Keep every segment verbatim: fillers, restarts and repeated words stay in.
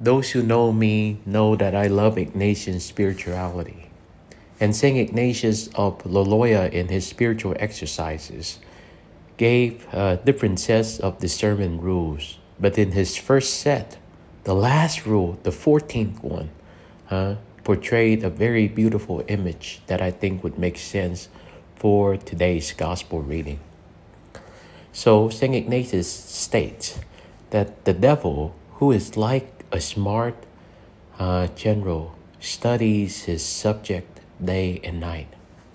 Those who know me know that I love Ignatian spirituality. And Saint Ignatius of Loyola in his spiritual exercises gave uh, different sets of discernment rules. But in his first set, the last rule, the fourteenth one, uh, portrayed a very beautiful image that I think would make sense for today's gospel reading. So Saint Ignatius states that the devil, who is like a smart uh, general, studies his subject day and night.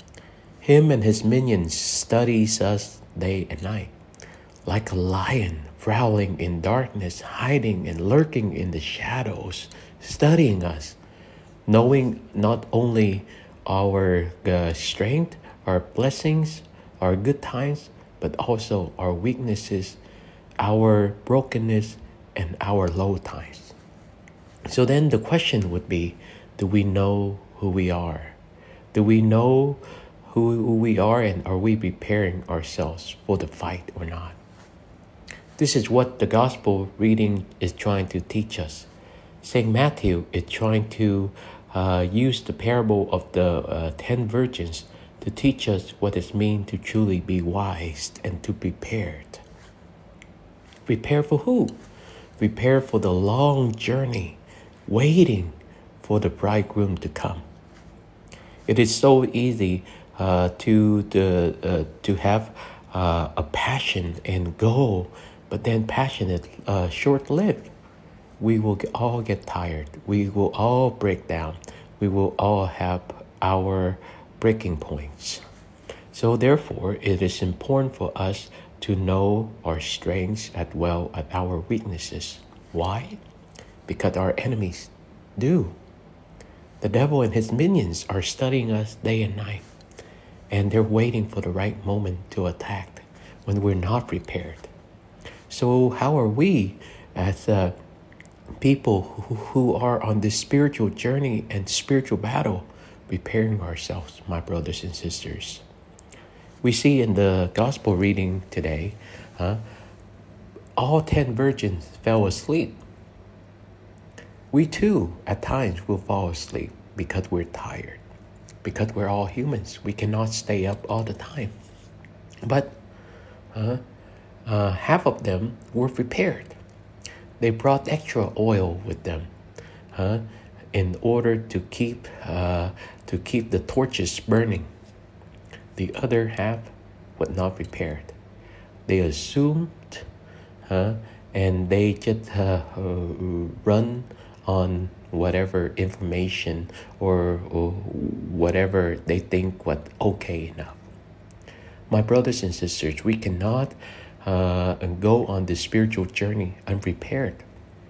Him and his minions studies us day and night, like a lion prowling in darkness, hiding and lurking in the shadows, studying us, knowing not only our uh, strength, our blessings, our good times, but also our weaknesses, our brokenness, and our low times. So then the question would be, do we know who we are? Do we know who we are, and are we preparing ourselves for the fight or not? This is what the gospel reading is trying to teach us. Saint Matthew is trying to uh, use the parable of the uh, ten virgins to teach us what it means to truly be wise and to prepared. Prepare for who? Prepare for the long journey, waiting for the bridegroom to come. It is so easy uh, to to, uh, to have uh, a passion and goal, but then passion is uh, short-lived. We will get, all get tired. We will all break down. We will all have our breaking points. So therefore, it is important for us to know our strengths as well as our weaknesses. Why? Because our enemies do. The devil and his minions are studying us day and night, and they're waiting for the right moment to attack when we're not prepared. So how are we as uh, people who, who are on this spiritual journey and spiritual battle preparing ourselves, my brothers and sisters? We see in the gospel reading today, uh, all ten virgins fell asleep. We too, at times, will fall asleep because we're tired, because we're all humans. We cannot stay up all the time. But uh, uh, half of them were prepared. They brought extra oil with them uh, in order to keep uh, to keep the torches burning. The other half was not prepared. They assumed uh, and they just uh, uh, run on whatever information or, or whatever they think was okay enough. My brothers and sisters, we cannot uh, go on this spiritual journey unprepared.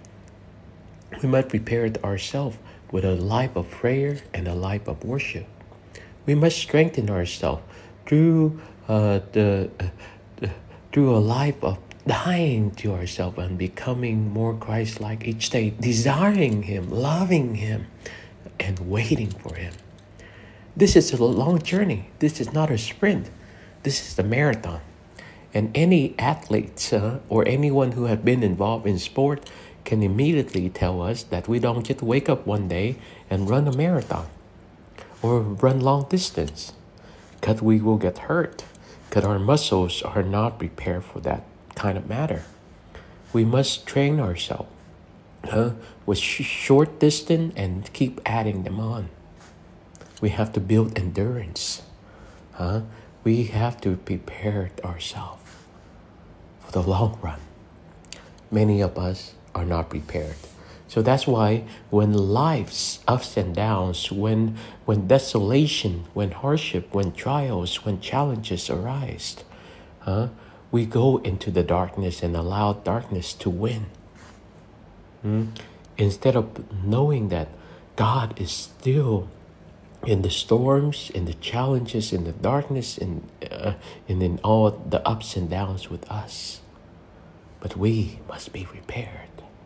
We must prepare ourselves with a life of prayer and a life of worship. We must strengthen ourselves through uh, the, uh, the through a life of dying to ourselves and becoming more Christ-like each day, desiring Him, loving Him, and waiting for Him. This is a long journey. This is not a sprint. This is a marathon. And any athlete uh, or anyone who has been involved in sport can immediately tell us that we don't just wake up one day and run a marathon or run long distance, because we will get hurt, because our muscles are not prepared for that kind of matter. We must train ourselves uh, with sh- short distance and keep adding them on. We have to build endurance. Huh? We have to prepare ourselves for the long run. Many of us are not prepared. So that's why when life's ups and downs, when when desolation, when hardship, when trials, when challenges arise, huh, we go into the darkness and allow darkness to win. Hmm? Instead of knowing that God is still in the storms, in the challenges, in the darkness, in, uh, and in all the ups and downs with us. But we must be prepared.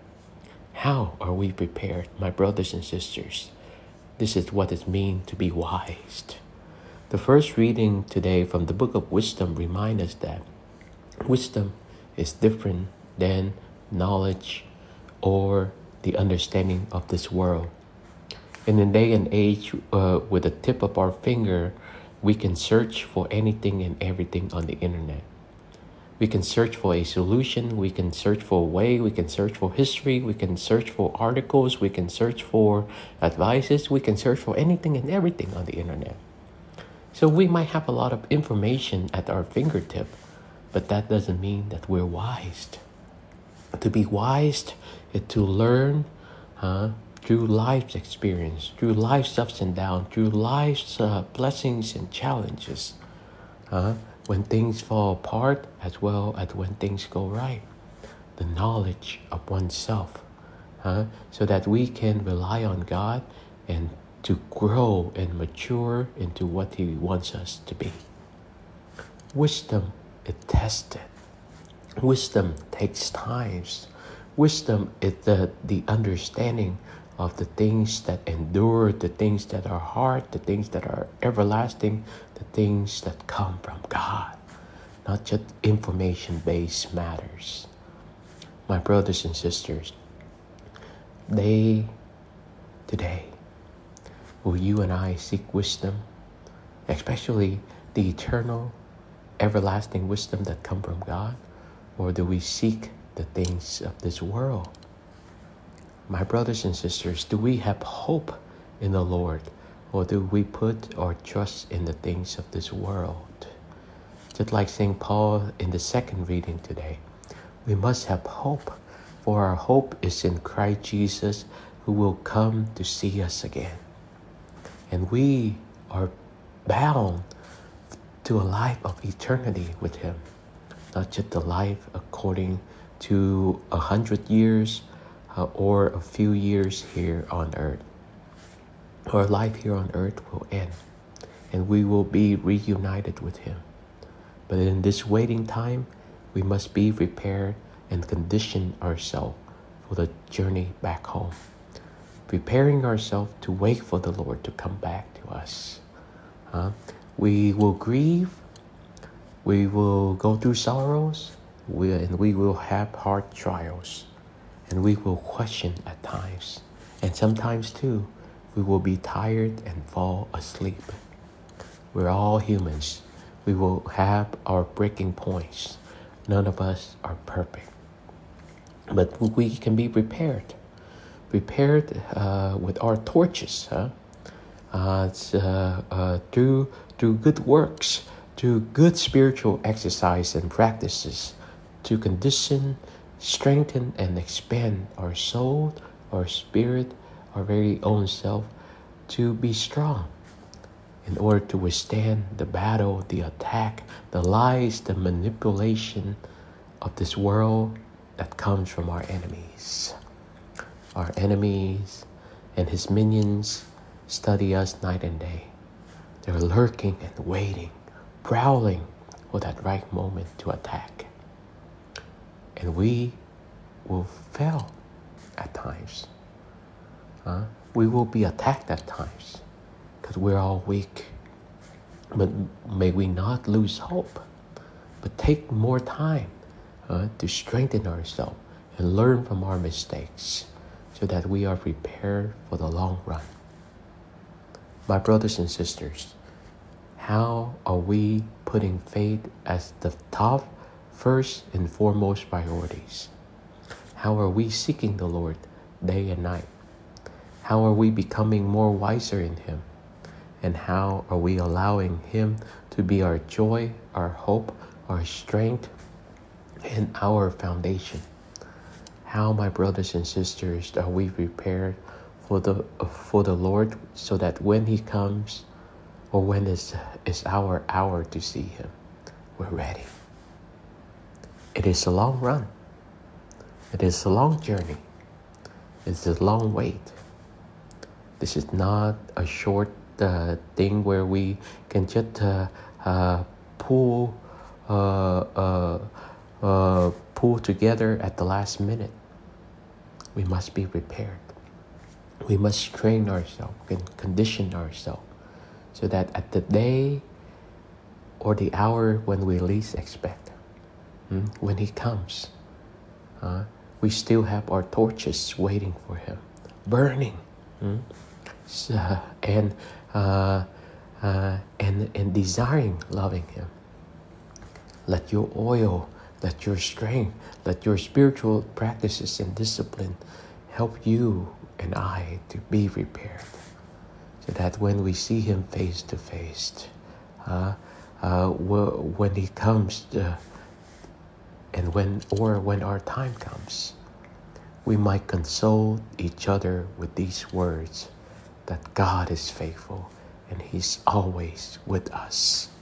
How are we prepared, my brothers and sisters? This is what it means to be wise. The first reading today from the Book of Wisdom reminds us that wisdom is different than knowledge or the understanding of this world. In a day and age, uh, with the tip of our finger, we can search for anything and everything on the internet. We can search for a solution, we can search for a way, we can search for history, we can search for articles, we can search for advices, we can search for anything and everything on the internet. So we might have a lot of information at our fingertip, but that doesn't mean that we're wise. To be wise is to learn uh, through life's experience, through life's ups and downs, through life's uh, blessings and challenges. Uh, when things fall apart as well as when things go right. The knowledge of oneself, uh, so that we can rely on God and to grow and mature into what He wants us to be. Wisdom is tested. Wisdom takes time. Wisdom is the, the understanding of the things that endure, the things that are hard, the things that are everlasting, the things that come from God, not just information-based matters. My brothers and sisters, they, today, will you and I seek wisdom, especially the eternal, everlasting wisdom that comes from God, or do we seek the things of this world? My brothers and sisters, do we have hope in the Lord, or do we put our trust in the things of this world? Just like Saint Paul in the second reading today, we must have hope, for our hope is in Christ Jesus, who will come to see us again. And we are bound to a life of eternity with Him, not just a life according to a hundred years uh, or a few years here on earth. Our life here on earth will end, and we will be reunited with Him. But in this waiting time, we must be prepared and condition ourselves for the journey back home, preparing ourselves to wait for the Lord to come back to us. Uh, we will grieve, we will go through sorrows, we, and we will have hard trials, and we will question at times. And sometimes too, we will be tired and fall asleep. We're all humans. We will have our breaking points. None of us are perfect. But we can be prepared. Prepared uh, with our torches, huh? Uh, it's, uh, uh, through, through good works, through good spiritual exercise and practices, to condition, strengthen, and expand our soul, our spirit, our very own self, to be strong in order to withstand the battle, the attack, the lies, the manipulation of this world that comes from our enemies. Our enemies and his minions study us night and day. They're lurking and waiting, prowling for that right moment to attack. And we will fail at times. Uh, we will be attacked at times because we're all weak. But may we not lose hope, but take more time uh, to strengthen ourselves and learn from our mistakes so that we are prepared for the long run. My brothers and sisters, how are we putting faith as the top, first and foremost priorities? How are we seeking the Lord day and night? How are we becoming more wiser in Him? And how are we allowing Him to be our joy, our hope, our strength, and our foundation? How, my brothers and sisters, are we prepared for the for the Lord, so that when He comes, or when it's, it's our hour to see Him, we're ready? It is a long run. It is a long journey. It's a long wait. This is not a short uh, thing where we can just uh, uh, pull uh, uh, uh, pull together at the last minute. We must be prepared. We must train ourselves and condition ourselves so that at the day or the hour when we least expect, hmm, when He comes, uh, we still have our torches waiting for Him, burning, mm? so, and, uh, uh, and, and desiring loving Him. Let your oil, let your strength, let your spiritual practices and discipline help you and I to be prepared, so that when we see Him face to face, uh, uh, when He comes, to, and when or when our time comes, we might console each other with these words, that God is faithful and He's always with us.